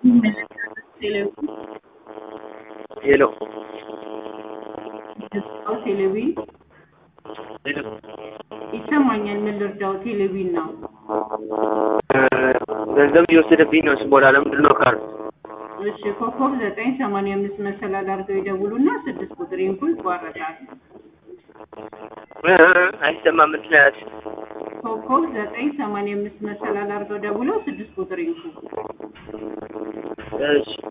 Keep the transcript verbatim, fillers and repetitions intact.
Hello. ቴሌቪዥን Hello. ይሰማኛል። ምን ልርዳው? ቴሌቪዥን ነው። ገንዘብ እየወሰደብኝ ነው ስሞላ ለምንድን ነው ካል እሺ ኮከብ ዘጠኝ ሰማንያ አምስት መሰላል አድርገው ይደውሉና ስድስት ቁጥር ይንኩ ይቋረጣል። አይሰማም ምክንያት ኮከብ ዘጠኝ ሰማንያ አምስት መሰላል አድርገው ደውለው ስድስት ቁጥር ይንኩ። እሺ